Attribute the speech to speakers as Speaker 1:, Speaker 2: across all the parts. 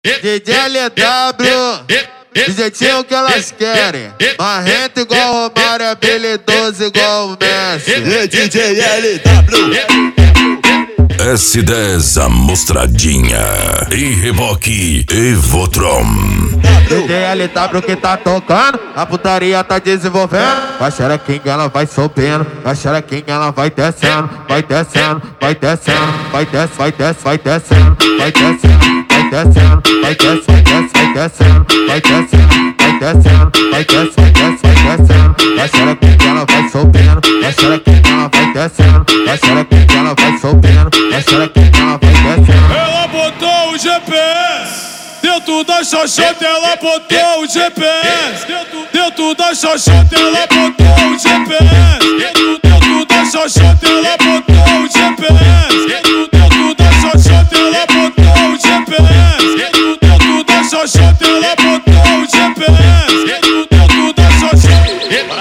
Speaker 1: DJ LW, do jeitinho que elas querem. Marrento igual o Romário, habilidoso igual o Messi.
Speaker 2: DJ LW,
Speaker 3: S10 amostradinha e reboque Evotron.
Speaker 1: DJ LW que tá tocando, a putaria tá desenvolvendo. Vai xerequinha, ela vai subindo, vai xerequinha, ela vai descendo, vai descendo, vai descendo, vai descendo, vai descendo, vai descendo, vai descendo, vai descendo, vai descendo, vai descendo, vai descendo, vai descendo, vai descendo, vai xerequinha, ela vai subindo, vai xerequinha, ela vai descendo, vai xerequinha, ela vai subindo, vai xerequinha, ela vai descendo.
Speaker 4: Ela botou o GPS dentro da xoxota, ela botou o GPS dentro da xoxota, ela botou o GPS dentro da xoxota, ela botou o GPS dentro da xoxota, ela botou o GPS dentro da xoxota, ela botou o GPS dentro da xoxota.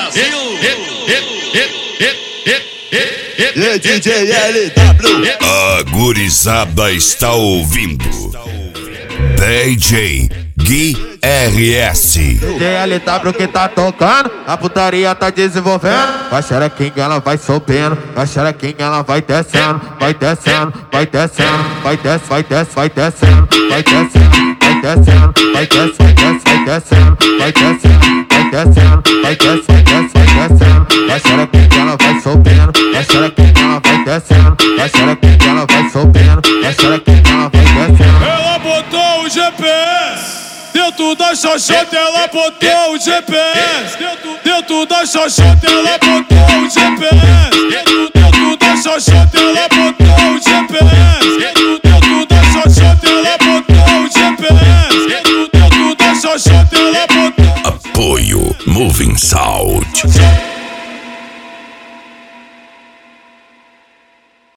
Speaker 2: DJ LW,
Speaker 3: A gurizada está ouvindo DJ Gui RS.
Speaker 1: DJ LW que tá tocando, a putaria tá desenvolvendo. Vai xerequinha, ela vai subindo, vai xerequinha, ela vai descendo, vai descendo, vai descendo, vai descendo, vai descendo, vai descendo, vai descendo, vai descendo, vai descendo, vai descendo, vai descendo, vai descendo, vai descendo, vai xerequinha, ela vai subindo, vai xerequinha, ela vai descendo, vai xerequinha, ela vai subindo, vai xerequinha, ela vai descendo.
Speaker 4: Ela botou o GPS dentro da xoxota, ela botou o GPS dentro da xoxota, ela botou o GPS dentro da xoxota, ela botou o GPS dentro da xoxota, ela botou o GPS dentro da xoxota, ela botou.
Speaker 3: Apoio Moving Sound.